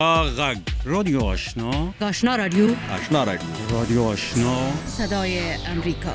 غږ رادیو آشنا رادیو رادیو آشنا صدای امریکا.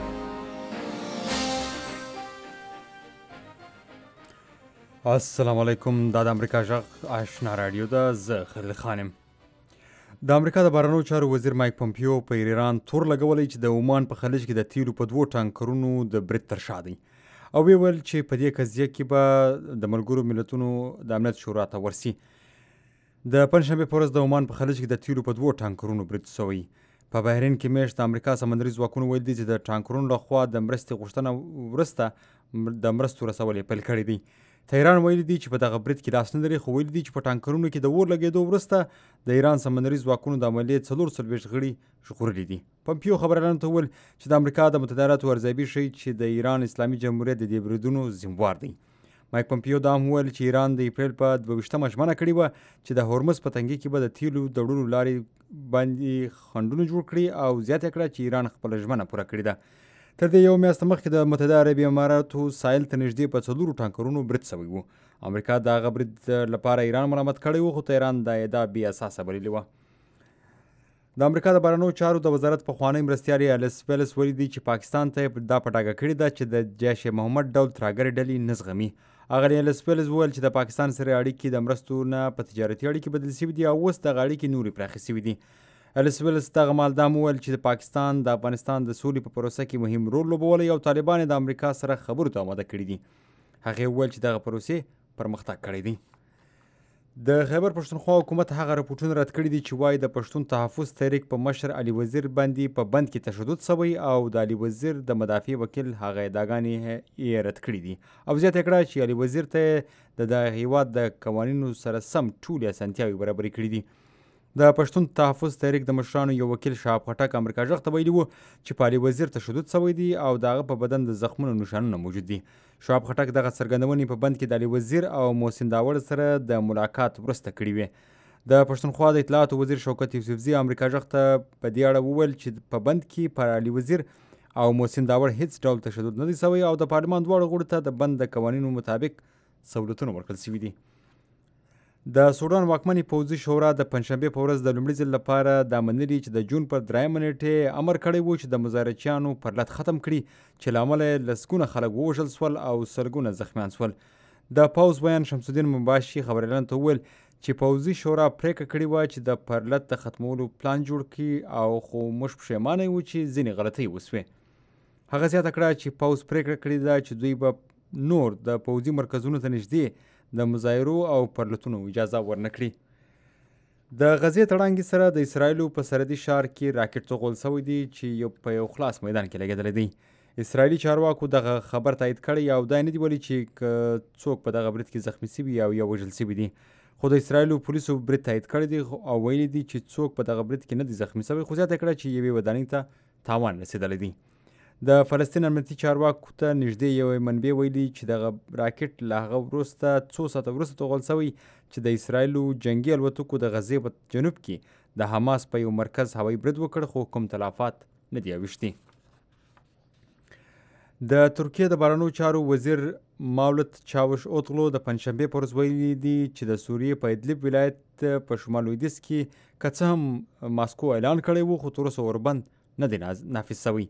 السلام علیکم. دا د امریکا غږ آشنا رادیو ده. زه خلیل خانم. د امریکا د بهرنیو چارو وزیر مایک پومپیو په ایران تور لګولی چې د عمان په خلیج کې د تیلو په 2 ټانکرونو د برید تر شا دی، او ویې ویل چې په دې قضیه کې به د ملګرو ملتونو د امنیت شورا ته ورسي. د پنجشنبې په ورځ د عمان په خلیج کې د تیلو په 2 ټانکرونو برید شوی. په بحرین کې میاشت د امریکا سمندري ځواکونو ویل دي چې د ټانکرونو لخوا د مرستې غوښتنه وروسته د مرستو رسول یې پیل کړی دی. تهران ویلي دي چې په دغه برید کې لاس نه لري، خو ویلي دي چې په ټانکرونو کې د اور لګېدو وروسته د ایران سمندري ځواکونو د عملیې 44 غړي ژغورلي دي. پمپیو خبريالانو ته وویل چې د امریکا د متحده ارزیابي ښیي چې د ایران اسلامي جمهوریت د دې بریدونو ذمہوار دی. مایک پمپیو دا هم وویل چې ایران د اپریل په 22مه ژمنه کړې وه چې د هورمز په تنګي کې به د تیلو د وړلو لارې باندې خنډونه جوړ کړي، او زیاته کړه چې ایران خپله ژمنه پوره کړې ده. تر دې یو میاشت مخکې د متحده عربي اماراتو ساحل ته نږدې په 4 ټانکرونو برید شوی و. امریکا د هغه برید لپاره ایران ملامت کړی و، خو تهران دا ادعا بې اساسه بللې وه. د امریکا د بهرنیو چارو د وزارت پخوانی مرستیال الیس ویلس ویلي دي چې پاکستان ته دا په ډاګه کړې ده چې د جیش محمد ډول ترهګرې ډلې نه زغمي. اغلې الیس ویلس وویل چې د پاکستان سره اړیکې د مرستو نه په تجارتي اړیکې بدل شوي دي، او اوس دغه اړیکې نورې پراخې شوي دي. الیس ویلس دغه مهال دا هم وویل چې پاکستان د افغانستان د سولې په پروسه کې مهم رول لوبولی، او طالبان یې د امریکا سره خبرو ته آماده کړي دي. هغې وویل چې دغه پروسې پرمختګ کړی دی. د خیبر پښتونخوا حکومت هغه رپورټونه رد کړي دي چې وایي د پښتون تحفظ تحریک په مشر علي وزیر باندې په بند کې تشدد شوی، او د علي وزیر د مدافع وکیل هغه ادعاګانې یې رد کړي دي، او زیاته کړه چې علي وزیر ته د هیواد د قوانینو سره سم ټولې اسانتیاوې برابرې کړي دي. د پښتون تحفظ تحریک د مشرانو یو وکیل شهاب خټک امریکا غږ ته ویلي وو چې په علي وزیر تشدد شوی دی، او د هغه په بدن د زخمونو نښانونه موجود دي. شهاب خټک دغه څرګندونې په بند کې د علي وزیر او محسن داوړ سره د ملاقات وروسته کړي وې. د پښتونخوا د اطلاعاتو وزیر شوکت یوسفزي امریکا غږ ته په دې اړه وویل چې په بند کې پر علي وزیر او محسن داوړ هیڅ ډول تشدد نه دی شوی، او د پارلمان دواړو غړو ته د بند د قوانینو مطابق سهولتونه ورکړل شوي دي. د سودان واکمنې پوځي شورا د پنجشنبې په ورځ د لومړي ځل لپاره دا منلي چې د جون پر 3 نیټې امر کړی و چې د مظاهرچیانو پر لټ ختم کړي، چې له امله یې لسګونه خلک ووژل سول او سلګونه زخمیان سول. د پوځ بیان شمس الدین مباشي خبريالانو ته وویل چې پوځي شورا پریکړه کړې وه چې د پر لټ د ختمولو پلان جوړ کړي، او خو موږ پښیمانه یو چې ځینې غلطۍ وسوې. هغه زیاته کړه چې پوځ پریکړه کړې ده چې دوی به نور د پوځي مرکزونو ته نږدې د مظاهرو او پرلتونو اجازه ورنکړي. د غزې تړانګې سره د اسرائیلو په سرحدي ښار کې راکټ توغول شوی دی چې په یو خلاص میدان کې لګېدلی دی. اسرائیلي چارواکو دغه خبر تایید کړی، او دا نه دی ویلي چې څوک په دغه برید کې زخمي شوي او یا وژل شوي دي. خو د اسرائیلو پولیسو برید تایید کړی دی او ویلي دي چې څوک په دغه برید کې نه دی زخمي شوی، خو زیاته کړه چې یوې ودانۍ ته تاوان رسېدلی دی. د فلسطین امنیتي چارواکو ته نږدې یوې منبع ویلي چې دغه راکټ له هغه وروسته څو ساعته وروسته توغول شوی چې د اسرائیلو جنګي الوتکو د غزې په جنوب کې د حماس په یو مرکز هوایي برید وکړ، خو کوم تلفات نه دي اوښتي. د ترکیې د بهرنیو چارو وزیر مولوت چاوش اوتغلو د پنجشنبې په ورځ ویلي دي چې د سوریې په ادلب ولایت په شمال لویدیځ کې که څه هم ماسکو اعلان کړی و، خو تر اوسه وربند نه دی نافذ شوی.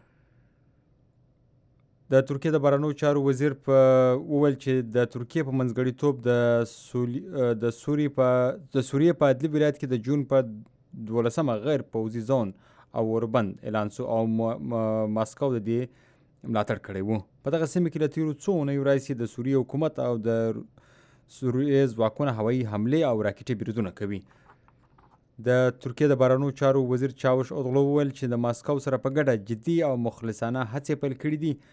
د ترکیې د بهرنیو چارو وزیر وویل چې د ترکیې په منځګړیتوب د سوریې په ادلب ولایت کې د جون په 12مه غیر پوځي زون او اوربند اعلان شو، او ماسکو د دې ملاتړ کړی و. په دغه سیمه کې له تیرو څو اونیو راهیسې د سوریې حکومت او د سوریې ځواکونه هوایي حملې او راکټي بریدونه کوي. د ترکیې د بهرنیو چارو وزیر چاوش اوتغلو وویل چې د ماسکو سره په ګډه جدي او مخلصانه هڅې پیل کړي دي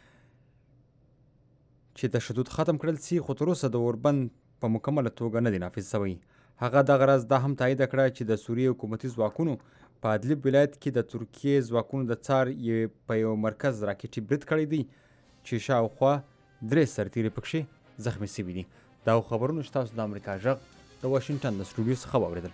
چې تشدد ختم کړل شي، خو تر اوسه د اوربند په مکمله توګه نه دی نافذ شوی. هغه دغه راز دا هم تایید کړه چې د سوریې حکومتي ځواکونو په ادلب ولایت کې د ترکیې ځواکونو د څار په یو مرکز راکټي برید کړی دی چې شاوخوا 3 سرتیري پکښې زخمي شوي دي. دا خبرونه چې تاسو د امریکا غږ د واشنګټن د سټوډیو څخه واورېدل.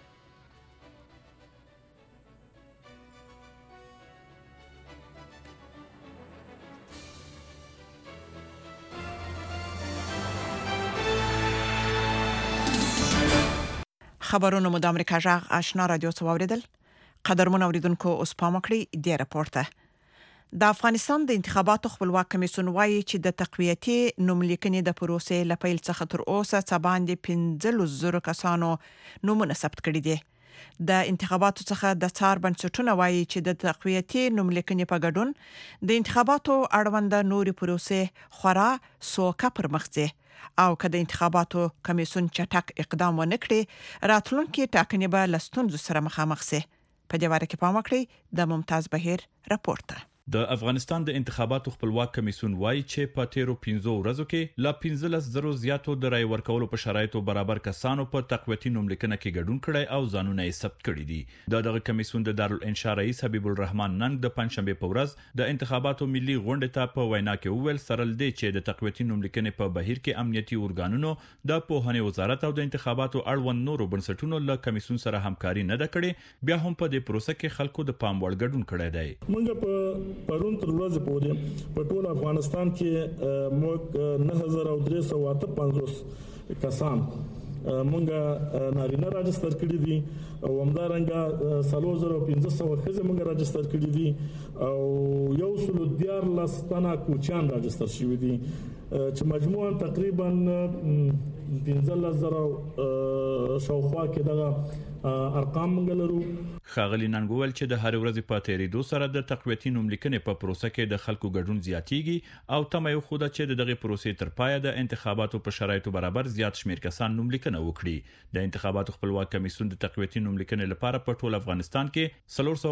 خبرونه مو د امریکا جغ آشنا رادیو څوریدل. قدرمن اوریدونکو اوس پام کړئ د راپورته. د افغانستان د انتخاباتو خپلواک کمیسیون وایي چې د تقویتي نوملیکنې د پروسې لپیل څخه تر اوسه څه باندې 15,000 کسانو نومونه ثبت کړي دي. د انتخاباتو څخه د څار بنسټونه وایي چې د تقویتي نوملیکنې په ګډون د انتخاباتو اړوند نوري پروسې خورا سوکه پر مخ ځي او که د انتخاباتو کمیسیون چټک اقدام ونه کړي راتلونکي ټاکنې به له ستونزو سره مخامخ شي. په دې واره کې پام وکړئ د ممتاز بهیر راپورته. د افغانستان د انتخاباتو خپلواک کمیسیون وایي چې په تیرو 15 ورځو کې لا 15,000 زیاتو د رای ورکولو په شرایطو برابر کسانو په تقویتي نوملیکنه کې ګډون کړی او ځانونه یې ثبت کړي دي. دغه کمیسیون د دارالانشا رئیس حبیب الرحمن ننګ د پنځشنبه په ورځ د انتخاباتو ملي غونډې ته په وینا کې وویل سره لدی چې د تقویتي نوملیکنې په بهیر کې امنیتي ارګانونو د پوهنې وزارت او د انتخاباتو اړوند نورو بنسټونو له کمیسیون سره همکاري نه ده کړې، بیا هم په دې پروسه کې خلکو د پام وړ ګډون کړی دی. موږ په پرون تر ورځې پورې په ټول افغانستان کې موږ 9,358 کسان مونږه نارینه راجستر کړی دي او همدارنګه 3,500 خزه مونږه راجستر کړی دي او یو سل دیار لستانه کوچان راجستر شوی دي چې مجموعاً تقریبا 15,000 شاوخوا کې دغه ارقام مونږ لرو. ښاغلي ننګول چې د هر ورځې په تیریدو سره د تقویتي نوملیکنې په پروسه کې د خلکو ګډون زیاتیږي او تمه یو خوده چې دغه پروسې تر پایه د انتخاباتو په شرایطو برابر زیات شمیر کسان نوملیکنه وکړي. د انتخاباتو خپلواک کمیسیون د تقویتي نوملیکنې لپاره په ټول افغانستان کې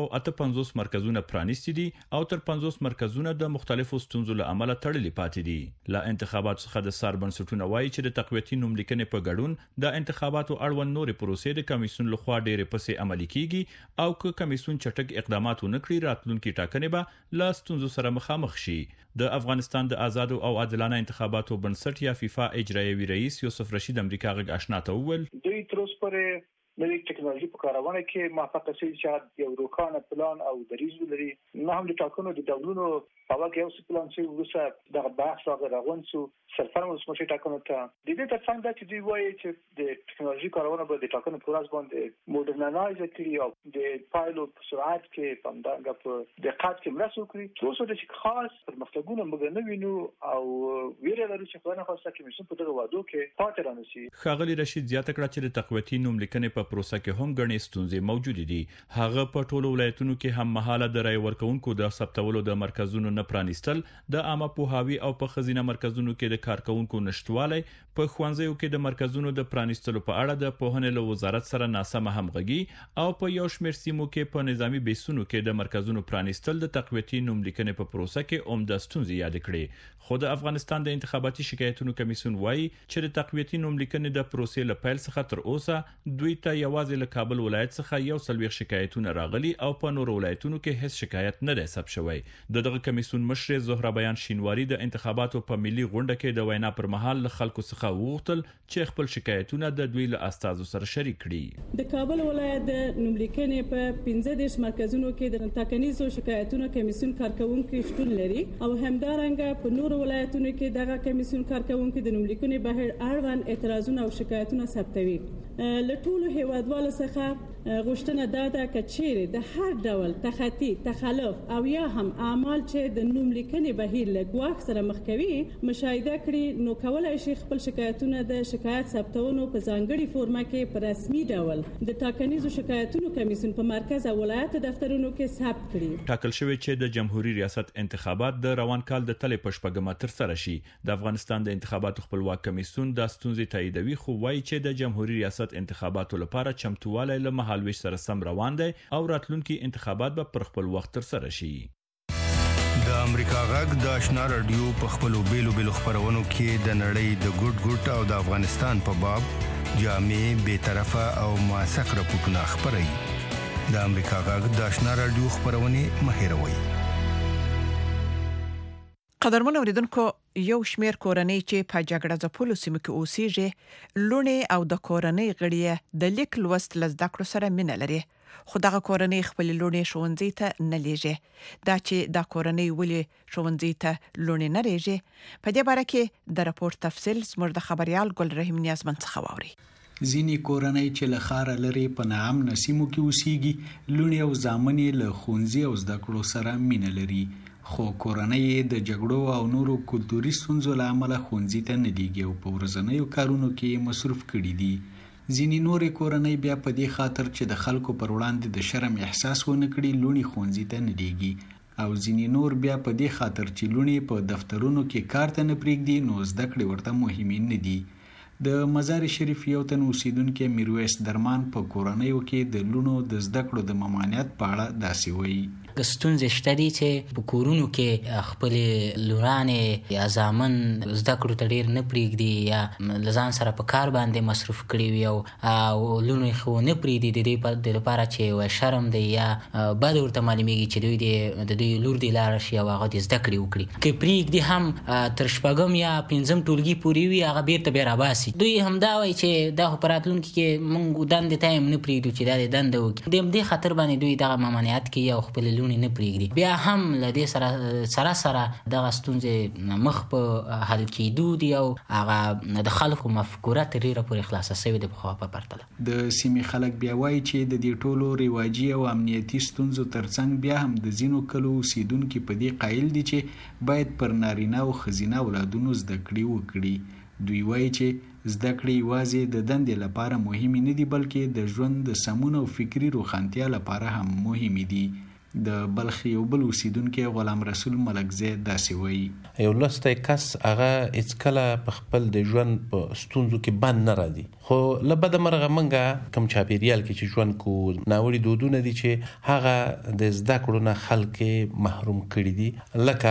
358 مرکزونه پرانیستي دي او تر 50 مرکزونه د مختلفو ستونزو له امله تړلي پاتې دي. لا انتخاباتو څخه د سار بنسټونه وایي چې د تقویتي نوملیکنې په ګډون د انتخاباتو اړوند نورې پروسې د کمیسیون لخوا ډېرې پسې عملي کیږي او که کمیسیون چټک اقدامات ونکړي راتلونکي ټاکنې به له ستونزو سره مخامخ شي. د افغانستان د آزادو او عادلانه انتخاباتو بنسټ یا فیفا اجرایوي رئیس یوسف رشید امریکا غږ آشنا ته وویل دوی تر اوسه پورې نوې ټکنالوژي په کارونه کې موافقه شوي چې یو روښانه پلان او دریځ ولري. نه هم د ټاکنو د ډولونو په واقع یو پلان چې وروسته د بحث او روان شو سرفرم اوسمشي ټاکنو ته د دې ترڅنګ چې دوی وایي چې د ټکنالوژي کارونه به د ټاکنو په ورځ باندې موډرنایز کړي او د فایلو په سرعت کې پامدارنګ په دقت کې مرسته وکړي. څو څه د خاص پرمختګونه موږ نه وینو او ویره لرو چې خلک خاصه کمیسیون په دغه وادو کې پاتې رانشي. ښاغلي رشید زیاته کړه چې د تقویتي نوملیکنې په پروسه کې هم غنې ستونزې موجود دي. هغه په ټولو ولایتونو کې هم مهاله د رای ورکونکو د ثبتولو د مرکزونو نه پرانیستل، د عامه پوهاوي او په خزینه مرکزونو کې د کارکونکو نشټوالی، په ښوونځیو کې د مرکزونو د پرانیستلو په اړه د پوهنې له وزارت سره ناسمه همغږي او په یو شمېر سیمو کې په نظامی بیسونو کې د مرکزونو پرانیستل د تقویتي نوملیکنې په پروسه کې عمده ستونزې یاد کړې. خو د افغانستان د انتخاباتي شکایتونو کمیسیون وایي چې د تقویتي نوملیکنې د پروسې له پیل څخه تر اوسه دوی ته یوازې له کابل ولایت څخه 140 شکایتونه راغلي او په نورو ولایتونو کې هیڅ شکایت نه دی ثبت شوی. دغه کمیسیون مشر زهره بیان شینواری د انتخاباتو په ملي غونډه کې د وینا پر مهال له خلکو څخه وغوښتل چې خپل شکایتونه د دوی له استازو سره شریک کړي. د کابل ولایت د نوملیکنې په 15 مرکزونو کې د ټاکنیزو شکایتونو کمیسیون کارکونکو شتون لري او همدارنګه په نورو ولایتونو کې دغه کمیسیون کارکونکو د نوملیکنې بهیر اړوند اعتراضونه او شکایتونه ثبتوي. له ټولو هیوادوالو څخه غوښتنه ده چې چیرې د هر ډول تخطي، تخلف او یا هم اعمال چې د نوملیکنې بهیر له ګواښ سره مخ کوي مشاهده کړي نو کولای شي خپل شکایتونه د شکایت ثبتونو په ځانګړي فورمه کې په رسمي ډول د ټاکنیزو شکایتونو کمیسیون په مرکز او ولایت دفترونو کې ثبت کړي. ټاکل شوی چې د جمهوریت ریاست انتخابات د روان کال د تلې په شپږمه ترسره شي. د افغانستان د انتخاباتو خپلواک کمیسیون د ستونزې تاییدوي خو وایي چې د جمهوریت ریاست انتخاباتو لپاره چمتووالی له مهالویش سره سم روان دی او راتلونکي انتخابات به پر خپل وخت ترسره شي. د امریکا غږ د آشنا رادیو په خپلو بیلو خبرونو کې د نړۍ د ګډ او د افغانستان په باب جامع، بی‌طرفه او موثق راپورټونه خپروي. د امریکا غږ د آشنا رادیو خبرونه مهیروي. قدرمن اوریدونکو، یو شمیر کورنۍ چې په جګړه ځپلو سیمو کې اوسېږي لونې او د کورنۍ غړي د لیک لوست لزده کړو سره مینه لري، خو دغه کورنۍ خپل لونې ښوونځي ته نه لیږي. دا چې دا کورنۍ ولې ښوونځي ته لونې نه لیږي، په دې باره کې د راپور تفصیل زموږ د خبريال ګل رحیم نیازمن څخه واوري. ځینې کورنۍ چې له ښاره لرې په ناامنه سیمو کې اوسېږي لوڼې او زامن یې له ښوونځي او زده کړو سره مینه لري، خو کورنۍ یې د جګړو او نورو کلتوري ستونزو له امله ښوونځي ته نه لیږي او په ورځنیو کارونو کې یې مصروف کړي دي. ځینې نورې کورنۍ بیا په دې خاطر چې د خلکو پر وړاندې د شرم احساس ونه کړي لوڼې ښوونځي ته نه لیږي، او ځینې نور بیا په دې خاطر چې لوڼې په دفترونو کې کار ته نه پرېږدي نو زده کړې ورته مهمې نه دي. د مزار شریف یو تن اوسیدونکي میرویس درمان په کورنیو کې د لوڼو د زده کړو د ممانعت په اړه داسې وایي. ستونزې شته دي چې په کورونو کې خپلې لورانې یا زامن زده کړو ته ډېر نه پرېږدي یا له ځان سره په کار باندې مصروف کړي وي او لوڼو یې خو نه پرېږدي د دې لپاره چې شرم دی یا بد ورته معلومېږي چې دوی د دوی لور دې لاړه شي او هغه دې زده کړې وکړي. که پرېږدي هم تر شپږم یا پنځم ټولګي پورې وي هغه بېرته بیا راباسي. دوی همدا وایي چې دا خو په راتلونکي کې موږ دندې ته هم نه پرېږدو چې دا دې دنده وکړي. د همدې خاطر باندې دوی دغه ممانعت کوي او خپلې لوڼې نه پرېږدي. بیا هم له دې سره دغه ستونزې مخ په حل کېدو دي او هغه د خلکو مفکوره تر ډېره پورې خلاصه شوې ده پخوا په پرتله. د سیمې خلک بیا وایي چې د دې ټولو رواجي او امنیتي ستونزو ترڅنګ بیا هم د ځینو کلو اوسیدونکي په دې قایل دي چې باید پر نارینه او ښځینه اولادونو زده کړې وکړي. دوی وایي چې زده کړې یوازې د دندې لپاره مهمې نه دي بلکې د ژوند د سمون او فکري روښانتیا لپاره هم مهمې دي. د بلخ یو بل اوسیدونکی غلام رسول ملکزی داسې وایي. یو لوستی کس هغه هېڅکله په خپل د ژوند په ستونزو کې بند نه راځي، خو له بده مرغه موږ کوم چاپېریال کې چې ژوند کو ناوړي دودونه دي چې هغه د زده کړو نه خلک محروم کړي دي. لکه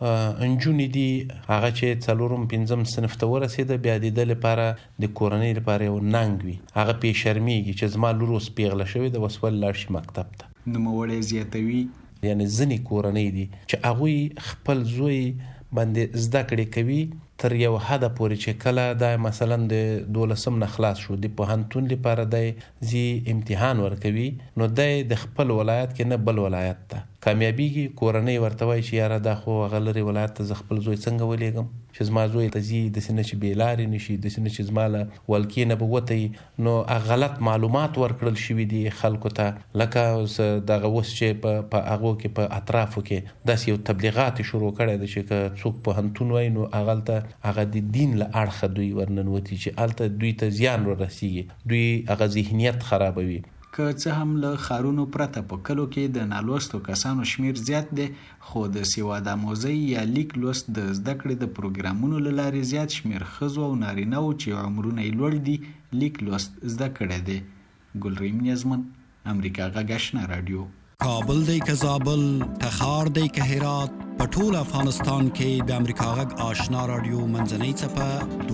نجونې دي هغه چې څلورم پنځم صنف ته ورسېده بیا د ده لپاره د کورنۍ لپاره یو ننګ وي، هغه پې شرمېږي چې زما لور اوس پیغله شوې ده اوس ولې لاړ شي مکتب ته. نوموړی زیاتوي یعنی ځینې کورنۍ دي چې هغوی خپل زوی باندې زده کړې کوي تر یو حده پورې چې کله دا مثلا د 12 نه خلاص شو د پوهنتون لپاره دی زی امتحان ورکوي نو دی د خپل ولایت کې نه بل ولایت ته کامیابیږي. کورنۍ ورته وایي چې یاره دا خو هغه لرې ولایت ته زه خپل زوی څنګه ولېږم چې زما زوی ته ځي داسې نه چې بې لارې نه شي، داسې نه چې زما له ولکې نه به وتی. نو غلط معلومات ورکړل شوي دي خلکو ته، لکه دغه اوس چې په هغو کې په اطرافو کې داسې یو تبلیغات شروع کړی دی چې که څوک پوهنتون وایي نو هغلته هغه د دین له اړخه دوی ورننوتي چې هلته دوی ته زیان ورسیږي، دوی هغه ذهنیت خرابوي. که څه هم له ښارونو پرته په کلو کې د نالوستو کسانو شمیر زیات دی، خو د سواد آموزۍ یا لیک لوست د زده کړې د پروګرامونو له لارې زیات شمیر ښځو او نارینه‌و چې عمرونه یې لوړ دي لیک لوست زده کړی دی. ګلریم نیازمن، امریکا غږ آشنا رادیو. کابل دی که زابل، تخار دی که هرات، په ټول افغانستان کې د امریکا غږ آشنا رادیو منځنۍ څپه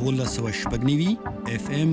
1290 FM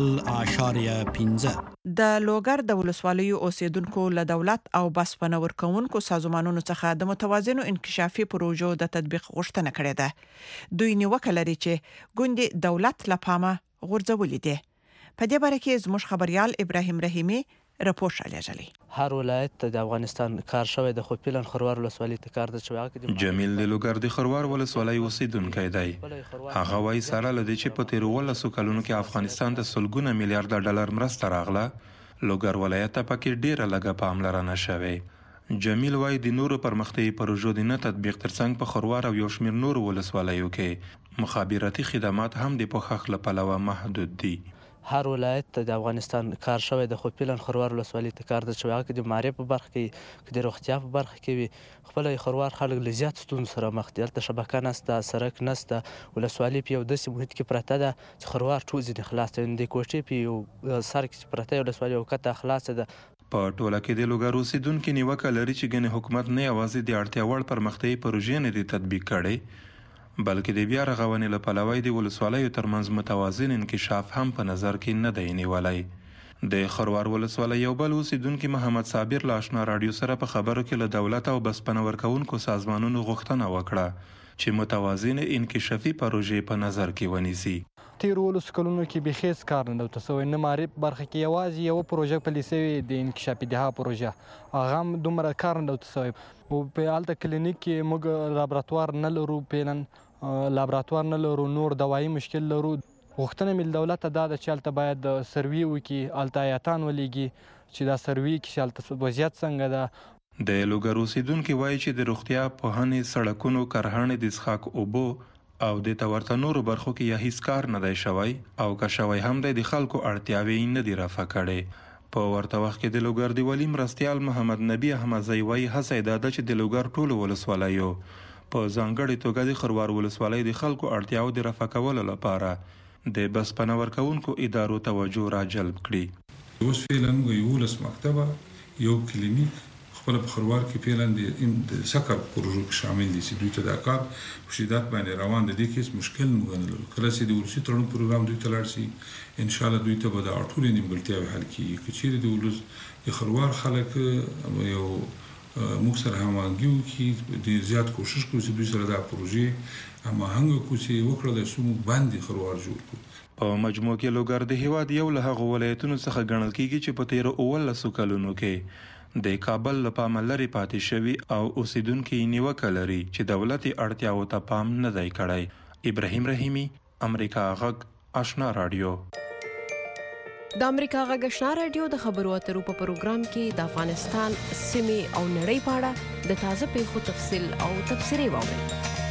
0.15. د لوګر د ولسوالیو اوسیدونکو له دولت او بسپنه ورکوونکو سازمانونو څخه د متوازنو انکشافي پروژو د تطبیق غوښتنه کړې ده. دوی نیوکه لري چې ګوندې دولت له پامه غورځولې دي. په دې باره کې زموږ خبريال ابراهیم رحیمي رپورټ رالیږلی. هر ولایت د افغانستان کار شوی د خو پیلن خروار ولسوالۍ ته کار د چوغه جمیل د لوګر د خروار ولسوالۍ اوسیدونکی دی. هغه وایي سره لدی چې په تیر 13 کلونو کې افغانستان ته سلګونه میلیارډ ډالر مرسته راغله، لوګر ولایت ته پکې ډیره لږه پاملرنه شوې. جمیل وایي د نورو پرمختیایي پروژو د نه تطبیق ترڅنګ په خروار او یو شمېر نورو ولسوالیو کې مخابراتي خدمات هم د پوښښ له پلوه محدود دي. هر ولایت د افغانستان کار شوی د خو پیلن خروار ولسوالۍ ته کار د چوغه کې د معرفت په برخه کې د روغتیا په برخه کې وي. خپل خروار خلک له زیات ستونزو سره مخ دي، هلته شبکه نشته، سړک نشته، ولسوالۍ په یو داسې محیط کې پرته ده چې خروار ټول ځینې خلاص دی، د کوټې په یو سر کې پرته ولسوالۍ او کته خلاصه ده. په ټوله کې د لوګر اوسیدونکي نیوکه لري چې ګنې حکومت نه یوازې د اړتیا وړ پرمختیایي پروژې نه دي تطبیق کړي بلکې د بیا رغونې له پلوه د ولسوالیو ترمنځ متوازن انکشاف هم په نظر کې نه دی نیولی. د خروار ولسوالۍ یو بل اوسیدونکي محمد صابر له آشنا رادیو سره په خبرو کې له دولت او بسپنه ورکوونکو سازمانونو غوښتنه وکړه چې متوازن انکشافي پروژې په نظر کې ونیسي. تیرو 13 کلونو کې بېخیز کار نه دوته سوی، نه معرف برخه کې یوازې یو پروژه پلې سوې د انکشافي دهه پروژه، هغه هم دومره کار نه دوته سوی. او په هلته کلینیک کې موږ لابراتوار نه لرو، پیلن لابراتوار نه لرو، نور دوایي مشکل لرو. غوښتنه مې دولت ته دا ده چې هلته باید سروي وکړي، هلته آیاتان ولیږي چې دا سروي کې چې هلته وضعیت څنګه ده. د لوګر اوسیدونکي وایي چې د روغتیا پوهنې، سړکونو، کرهڼې، د څښاک اوبو او د ورته نورو برخو کې یا هیڅ کار نه دی شوی او که شوی هم دی د خلکو اړتیاوې نه دي رفع کړې. په ورته وخت کې د لوګر د والي مرستیال محمد نبی احمدزی وایي هڅه یې دا ده چې د لوګر ټولو ولسوالیو په ځانګړې توګه د خروار ولسوالۍ د خلکو اړتیاو د رفع کولو لپاره د بسپنه ورکوونکو ادارو توجه را جلب کړي. اوس فعلا یو ولس مکتبه، یو کلینیک خپل په خروار کې فعلا د سکر پروژو کې شامل دي چې دوی ته د کار په شدت باندې روان دي. د کیس مشکل نه غنل کله چې د ورسي تړون پروګرام دوی ته لاړ شي ان شاء الله دوی ته به د اړتیا نیمګړتیاوې حل کیږي. که چیرې د ولس د خروار خلک یو موږ سره هماهنګي وکړي، ډېر زیات کوشش کوو چې دوی سره دا پروژې هماهنګ کړو چې وکړلی شو موږ باندې خروار جوړ کړو. په مجموع کې لوګر د هیواد یو له هغو ولایتونو څخه ګڼل کیږي چې په تیرو 19 کلونو کې د کابل له پامه لرې پاتې شوي او اوسیدونکي نیوکه لري چې دولتي اړتیاوو ته پام نه دی کړی. ابراهیم رحیمي، امریکا غږ، آشنا رادیو. د امریکا غږ آشنا رادیو د خبرو اترو په پروګرام کې د افغانستان سیمې او نړۍ په اړه د تازه پیښو تفصیل او تبصرې واورئ.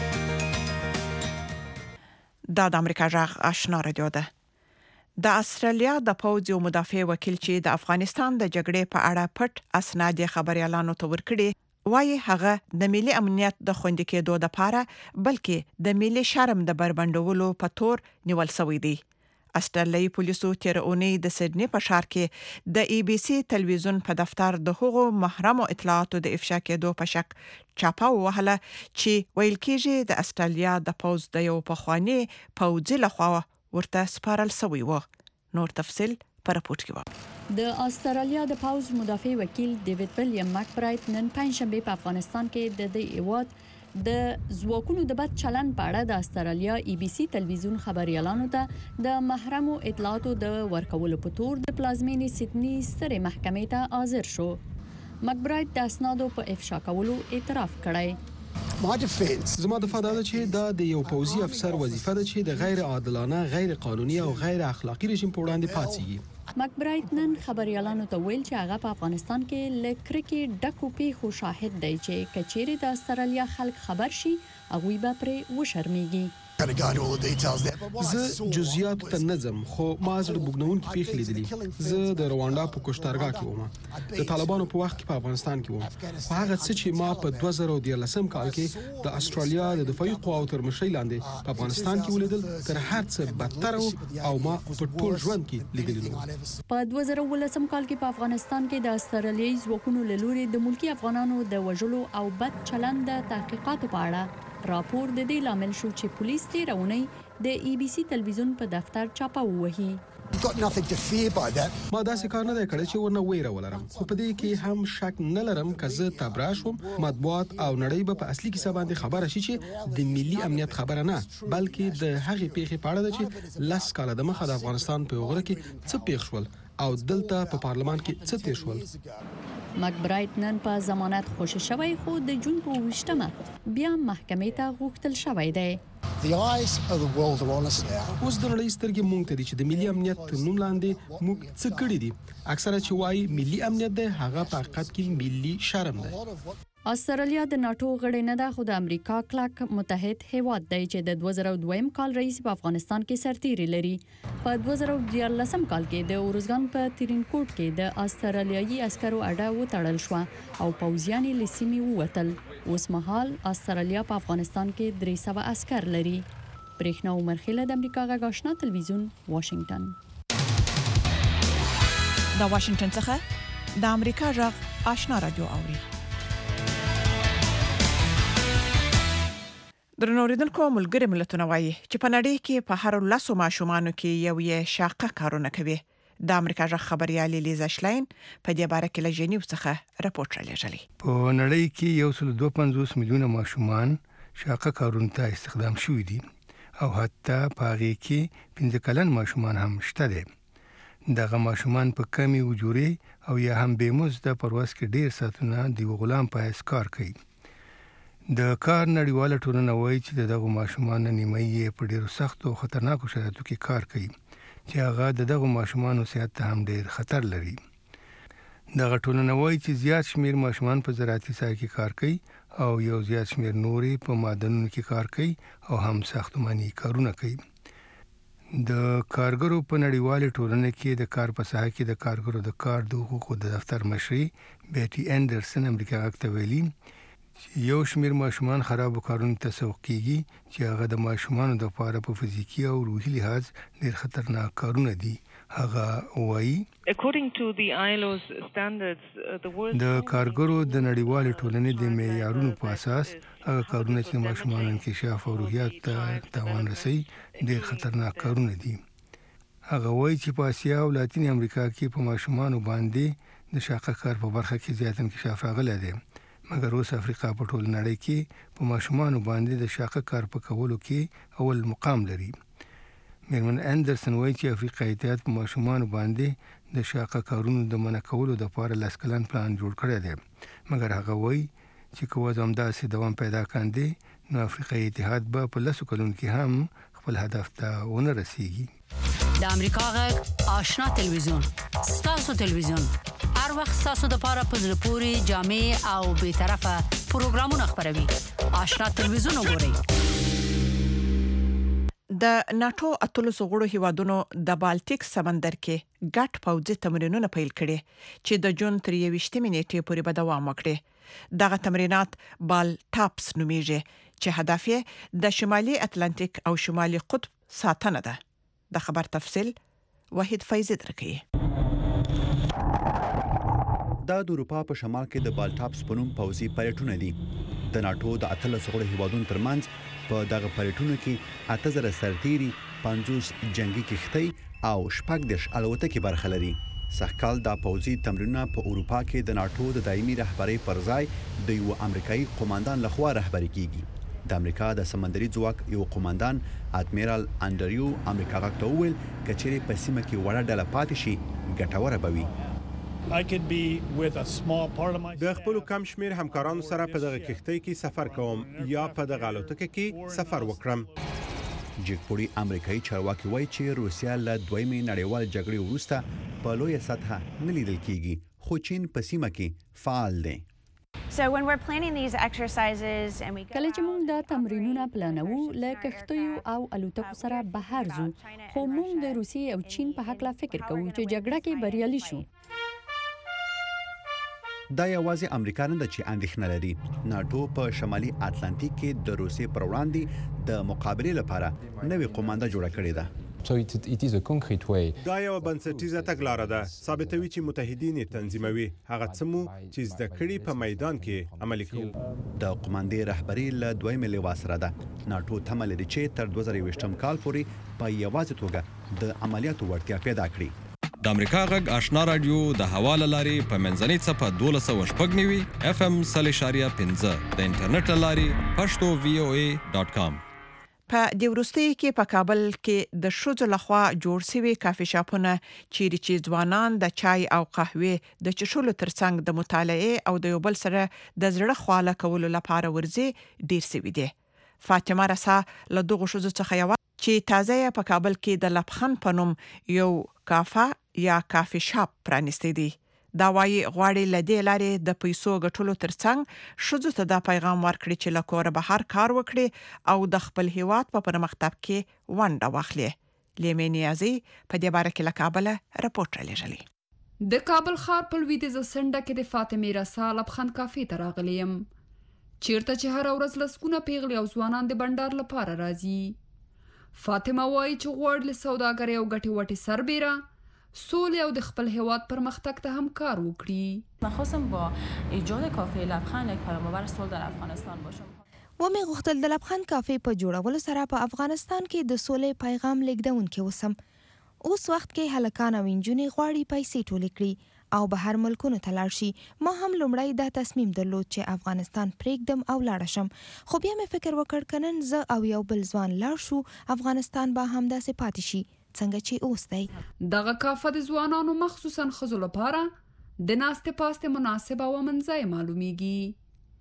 دا د امریکا غږ آشنا رادیو ده. د استرالیا د پوځ یو مدافع وکیل چې د افغانستان د جګړې په اړه پټ اسناد خبريالانو ته ورکړي وایي هغه د ملي امنیت د خوندي کېدو لپاره بلکې د ملي شرم د بربندولو په تور نیول شوی دی. استرالیایي پولیسو تیر اونۍ د سیدنی په ښار کې د ای بي سي تلویزیون په دفتر د هغو محرمو اطلاعاتو د افشا کېدو په شک چاپه وهله چې ویل کېږي د استرالیا د پوځ د یو پخوانی پوځي لخوا ورته سپارل شوی و. نور تفصيل پر راپورټ کې و. د استرالیا د پوز مدافع وکیل ډیوډ ویلیام مکبرایت نن پنځشنبه په افغانستان کې د ایواد د ځواکونو د بد چلن په اړه د استرالیا ای بي سي تلویزیون خبريالانو ته د محرمو اطلاعاتو د ورکولو په تور د پلازمینې سیدنی سترې محکمې ته حاضر شو. مکبرایت د اسنادو په افشا کولو اعتراف کړی. زما دفاع ده چې دا د یو پوځي افسر وظیفه ده چې د غیر عادلانه، غیر قانوني او غیر اخلاقی رژیم په وړاندې پاتېږي. مکبرایت نن خبريالانو ته ویل چې هغه په افغانستان کې لکرکې ډکو پیښو شاهد دی چې کچېری د استرالیا خلک خبر شي هغه به پرې وشرمېږي. زه جزئیات ته نظم خو ما زړه بوګنونکې پیښې لیدلې. زه د رواندا په کوشتارګا کې وم، د طالبانو په وخت کې په افغانستان کې وم. خو هغه څه چې ما په 2013 کال کې د استرالیا د دفاعي قواو تر مشرۍ لاندې په افغانستان کې ولیدل تر هر څه بدتر او ما په ټول ژوند کې لیدلی نو. په 2019 کال کې په افغانستان کې د استرالیایي ځواکونو له لوري د ملکی افغانانو د وژلو او بد چلند د تحقیقاتو په اړه راپور د دې لامل شو چې پولیس تیر اونۍ د ای بي سي تلویزیون په دفتر چاپه ووهي. ما داسې کار نه دی کړی چې ورنه ویره ولرم، خو په دې کې هم شک نه لرم که زه تبرا شوم مطبوعات او نړۍ به په اصلي کیسه باندې خبره شي چې د ملي امنیت خبره نه بلکې د هغې پیښې په اړه ده چې 10 کاله د مخه د افغانستان په غوړه کې څه پیښ شول او دلته په پارلمان کې څه تیر شول. مکبرایت نن په ضمانت خوشی شوی خو د جون په 28مه بیا محکمې ته غوښتل شوی دی. اوس د نړۍ سترګې مونږ ته دي چې د ملي امنیت تر نوم لاندې موږ څه کړي دي. اکثره چې وایي ملي امنیت دی هغه په حقیقت کې ملي شرم دی. استرالیا د ناتو غړی نه ده خو د امریکا کلک متحد هیواد دی چې د 2002 کال رئیس په افغانستان کې سرتیری لري. په 2014 کال کې د اورزګان په ترینکوټ کې د استرالیایي عسکرو اډه وتړل شو او پوځیان یې له سیمې ووتل. اوس مهال استرالیا په افغانستان کې 300 عسكر لري. برېښنا عمرخیله د امریکا غږ آشنا تلویزیون واشنگټن. د واشنگټن څخه د امریکا غږ آشنا رادیو اوري. درنوریدونکو ملګری ملتونه وایي چې په نړۍ کې په هر 10 ماشومانو کې یو یې شاقه کارونه کوي. د امریکا غږ خبريالي لیزا شلاین په دې باره کې له جنیو څخه راپورټ رالیږلی. په نړۍ کې 152 میلیونه ماشومان شاقه کارونو ته استخدام شوي دي او حتی په هغې کې 15 کلن ماشومان هم شته دي. دغه ماشومان په کمې اجورې او یا هم بې مزده پرواز کې ډېر ساعتونه د غلام په حیث کار کوي. د کار نړیواله ټولنه وایي چې دغه ماشومان نیمه په ډیرو سختو او خطرناکو شرایطو کې کار کوي چې هغه دغه ماشومان صحت ته هم ډیر خطر لري. دغه ټولنه وایي چې زیات شمیر ماشومان په زراعتي ساحه کې کار کوي او یو زیات شمیر نورې په معدنونو کې کار کوي او هم ساختماني کارونه کوي. د کارګرو په نړیواله ټولنه کې د کار په ساحه کې د کارګرو د کار د حقوقو د دفتر مشري بیټي انډرسن امریکا غږ ته ویلي یو شمیر ماشومان خرابو کارونو ته سوق کیږي چې هغه د ماشومانو د لپاره په فزیکی او روحي لحاظ ډیر خطرناک کارونه دي. هغه وایي د کارګرو د نړیوالې ټولنې د معیارونو په اساس هغه کارونه چې ماشومان انکشاف او روحیات ته تاوان رسوي ډیر خطرناک کارونه دي. هغه وایي چې په اسیا او لاتین امریکا کې په ماشومان باندې د شاقه کار په برخه کې زیات انکشاف راغلی دی، مګر اوس افریقا په ټول نړۍ کې په ماشومان باندې د شاقه کار په کولو کې اول مقام لري. میرمن اندرسن وایي چې افریقایي اتحاد په ماشومان باندې د شاقه کارونو د منع کولو لپاره لاس کلن پلان جوړ کړی دی، مګر هغه وایي چې که وضع همداسې دوام پیدا کاندې نو افریقایي اتحاد به په 10 کلونو کې هم خپل هدف ته ونه رسیږي. د امریکا غږ آشنا تلویزیون ستاسو تلویزیون هر وخت ستاسو د لپاره په زړه پوري جامع او به طرفه پروګرامونه خبروي. آشنا تلویزیون وګورئ. د ناتو اتلو غړو هیوادونو د بالټیک سمندر کې ګډ پوځي تمرینونه پیل کړي چې د جون 23 نیټې پورې به دوام وکړي. دغه تمرینات بال ټاپس نومیږي چې هدف یې د شمالي اتلانتیک او شمالي قطب ساتنه ده. د خبر تفصیل وحید فیضی درکوي. دا د اروپا په شمال کې د بالټاپس په نوم پوځي پلیټونه دي. د ناتو د اتلس غړو هیوادونو ترمنځ په دغه پلیټونو کې 8000 سرتیري، 50 جنگي کښتۍ او 14 الوتکې برخه لري. سږکال دا پوځي تمرینونه په اروپا کې د ناتو د دایمي رهبرۍ پر ځای د یو امریکایي قوماندان لخوا رهبري کیږي. د امریکا د سمندري ځواک یو قوماندان ادمیرال انډریو امریکا غږ ته وویل کچېرې په سیمه کې وړه ډله پاتې شي ګټوره به وي. د خپل کم شمیر همکارانو سره په دغه کښتۍ کې سفر کوم یا په دغه الوتکه کې سفر وکړم. جیک پوری امریکایي چارواکي وایي چې روسیا له دویمې نړیوال جګړې وروسته په لویه سطحه نه لیدل کیږي، خو چین په سیمه کې فعال دی. کله چې موږ دا تمرینونه پلانوو له کښتیو او الوتکو سره بهر ځو، خو موږ د روسیې او چین په هکله فکر کوو چې جګړه کې بریالي شو. دا یوازې امریکا نه ده چې اندېښنه لري. ناتو په شمالي اتلانتیک کې د روسیې پر وړاندې د مقابلې لپاره نوې قومانده جوړه کړې ده. دا یو بنسټیزه تګلاره ده، ثابتوي چې متحدین تنظیموي هغه څه مو چې زده کړي په میدان کې عملي کوو. د قوماندې رهبري له دویمې لوا سره ده. ناتو تمه لري چې تر 2020 کال پورې په یوازې توګه د عملیاتو وړتیا پیدا کړي. د امریکا غږ آشنا رادیو د حواله لاري په منځنۍ صفه 1290 FM 3.15 د انټرنیټ لاري pashto.voa.com. په د وروستي کې په کابل کې د شوزو لخوا جوړ شوی کافي شاپونه چیرې چې ځوانان د چای او قهوې د چښلو ترڅنګ د مطالعه او د یو بل سره د زړه خواله کولو لپاره ورځي ډیر سوي دي. فاطمه رسا له دغه شوزو څخه یو چې تازه په کابل کې د لبخن په نوم یو کافه یا کافي شاپ پرانیستی دی. دا وايي غواړي لدې لارې د پیسو ګټلو ترڅنګ شوزو ته دا پیغام ورکړي چې له کوره بهر کار وکړي او د خپل هیواد په پرمختګ کې ونډه واخلي. لیمه نیازي په دې باره کې له کابل راپورټ لېږلی. د کابل ښار په لویدیځه څنډه کې د فاطمه رسا لبخند کافي ته راغلی یم، چیرته چې هر ورځ لسګونه پیغلې او ځوانان د بندر لپاره راځي. فاطمه وایي چې غواړي له سوداګرۍ او ګټې وټې سربیره سولې او د خپل هیواد پرمختګ ته هم کار وکړي. من خواستم با ایجاد کافه لبخند یک پیام‌آور صلح در افغانستان باشم. و می غوښتل د لبخند کافه په جوړولو سره په افغانستان کې د سولې پیغام لیږدونکي اوسم. اوس وخت کې هلکان او نجونې غواړي پیسې ټولې کړي او بهر ملکونو ته لاړ شي. ما هم لومړی دا تصمیم درلود چې افغانستان پرېږدم او لاړ شم، خو بیا مې فکر وکړ که نن زه او یو بل ځوان لاړ شو افغانستان به همداسې پاتې شي څنګه چې اوس دی. دغه کافه د ځوانانو مخصوصا ښځو لپاره د ناستې پاستې مناسب او منځای معلومیږي.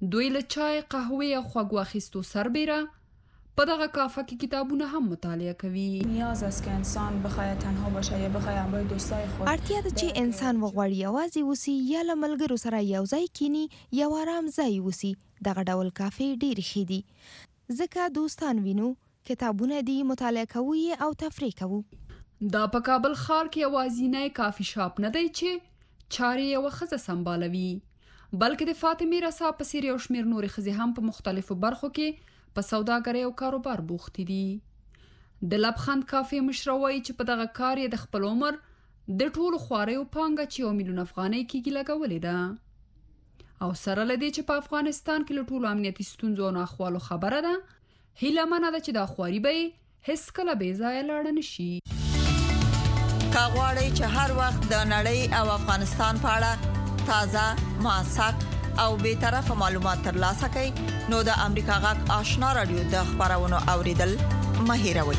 دوی له چای، قهوې او خوږو اخیستو سربیره په دغه کافه کې کتابونه هم مطالعه کوي. نیاز است که انسان بخواد تنها باشه یا بخواد همراه دوستای خود. اړتیا ده چې انسان وغواړي یوازې اوسي یا له ملګرو سره یو ځای کینی یا آرام ځای اوسي. دغه ډول کافې ډېرې ښې دي ځکه دوستان وینو، کتابونه دي، مطالعه کوو او تفریح کوو. دا په کابل ښار کې یوازینی کافي شاپ نه دی چې چارې یوه ښځه سمبالوي، بلکې د فاطمې رسا په څېر یو شمېر نورې ښځې هم په مختلفو برخو کې په سوداګرۍ او کاروبار بوختې دي. د لبخند کافې مشره وایي چې په دغه کار یې د خپل عمر د ټولو خواریو پانګه چې 1 میلیون افغانۍ کېږي لګولې ده. او سره له دې چې په افغانستان کې له ټولو امنیتي ستونزو او ناخوالو خبره ده، هیله منه ده چې دا خواري به یې هېڅکله بې ځایه لاړه نه شي. که غواړئ چې هر وخت د نړۍ او افغانستان په اړه تازه، موثق او بی‌طرفه معلومات ترلاسه کړئ، نو د امریکا غږ آشنا رادیو د خبرونو اوریدل مه هېروئ.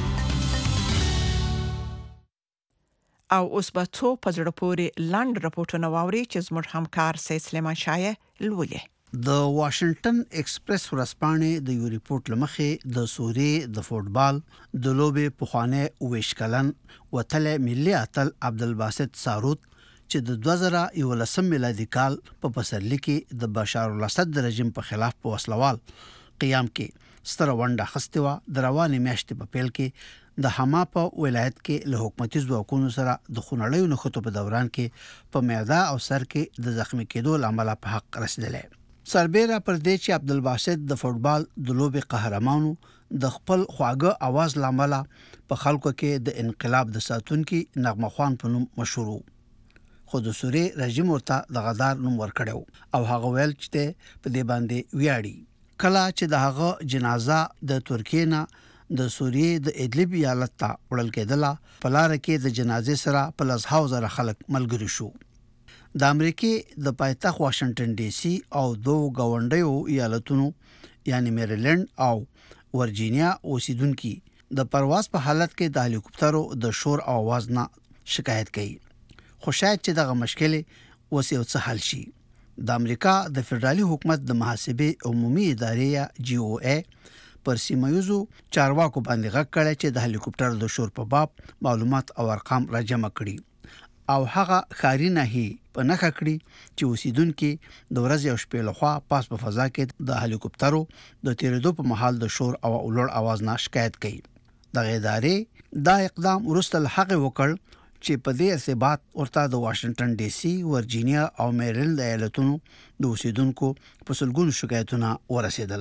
او اوس به څو په زړه پورې لاند راپورټونه واوري چې زموږ همکار سید سلیمان شاه لولي. د واشنگټن ایکسپریس ورځپاڼې د یو ریپورت لمخې د سوریې د فوټبال د لوبې پخوانی 29 کلن وتل ملي اتل عبدالباسط ساروت چې د 2011 میلادي کال په پسرلي کې د بشار الاسد رژیم په خلاف په وسلوال قیام کې ستره ونډه اخیستې وه. د روانې میاشتې په پیل کې د حما په ولایت کې له حکومتي ځواکونو سره د خونړیو نښتو په دوران کې په معده او سر کې د زخمی کېدو لامل په حق رسیدلی. سربېره پر دې چې عبدالباسط د فوټبال د لوبې قهرمانو د خپل خواږه आवाज لامل په خلکو کې د انقلاب د ساتونکي نغمه خوان په نوم مشهور وو. خو د سوریې رژیم ورته د غدار نوم ورکړو او هغه ویل چې په دې باندې ویاړي. کله چې د هغه جنازه د ترکیې نه د سوریې د ادلب ایالت ته وړل کېدله، په لار کې د جنازې سره په لزهاو زره خلک ملګري شو. د امریکای د پایتخت واشنگټن ډي سي او دوه گاونډیو ایالتونو یعنی میریلند او ورجینیا اوسیدونکو د پرواز په حالت کې د هلیکوپټرو د شور او आवाज نه شکایت کوي. خو شاید چې دغه مشکل وسیو څه حل شي. د امریکا د فدرالي حکومت د محاسبې عمومي ادارې جی او ای پر سیمایوزو چارواکو باندې غږ کړی چې د هلیکوپټر د شور په باب معلومات او ارقام راجمع کړي او هغه خاري نه په نخښه کړي چې اوسیدونکو د ورځې او شپې لخوا پاس په فضا کې د هلیکوپټرو د تیرېدو په محل د شور او لوړ आवाज نه شکایت کوي. دغه ادارې دا اقدام وروسته له هغه وکړ چې په دې ارتباط ورته د واشنگټن ډي سي، ورجینیا او میریلند ایالتونو د اوسیدونکو په سلګونو شکایتونه ورسېدل.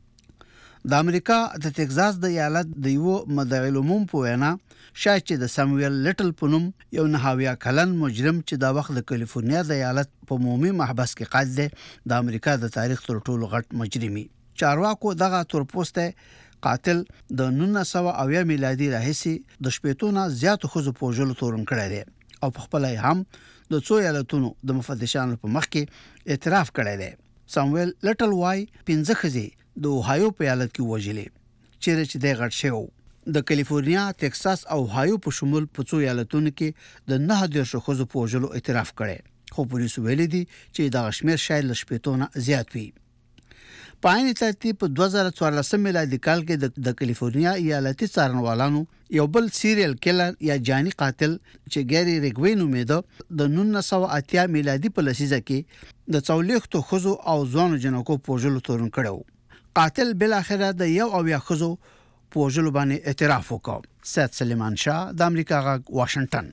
د امریکا د ټکزاس د ایالت د یو مدعي العموم په وینا شاید چې د سامویل لټل په نوم یو 9 کلن مجرم چې د وخت د کالیفورنیا د ایالت په عمومي محبس کې قید دی، د امریکا د تاریخ تر ټولو غټ مجرمي. چارواکو دغه تورپوسته قاتل د 1900 میلادي راهیسي د شپېتونه زیاتو خزو په وژلو تورن کړی دی او په خپل هم د څو ایالتونو د مفتشانو په مخ کې اعتراف کړی دی. سامویل لټل وای 15 خزي د اوهایو په ایالت کې وژلې چې د غټ شو. د کالیفورنیا، ټکساس او اوهایو په شمول په څو ایالتونو کې د 9 خزو په وژلو اعتراف کړی، خو پولیسو ویل دي چې دا شمیر شاید ل شپېتونه زیات وي. په عین ترتیب په 2014 میلادي کال کې د کالیفورنیا ایالتي څارنوالانو یو بل سیریل کیلر یا جاني قاتل چې ګری ریګوي نومیده د 1980 میلادي په لسیزه کې د 40 خزو او ځوانو جنکو په وژلو تورن کړو. قاتل بل اخره د یو او یا خزو په وژلو باندې اعتراف وکړ. سید سلیمان شاه د امریکا غږ واشنگټن.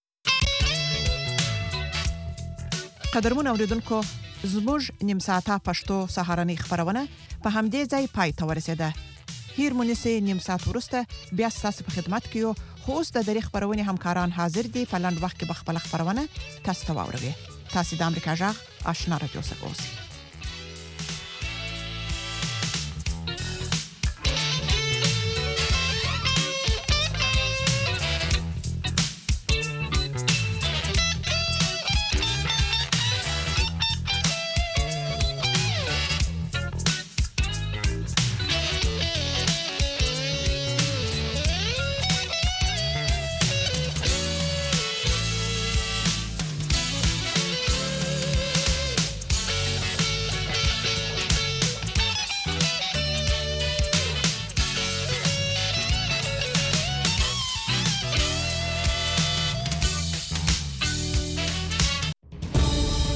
قدرمن اوریدونکو، زموږ نیم ساعته پښتو سهارنۍ خبرونه په همدې ځای پای ته ورسېده. هیر مونږه نیم ساعت وروسته بیا تاسو په خدمت کې یو. خو اوس د دې خبرونه همکاران حاضر دي په لاند وخت کې به خپل خبرونه تاسو ته واوروي. تاسو د امریکا غږ آشنا رادیو څخه اوسئ.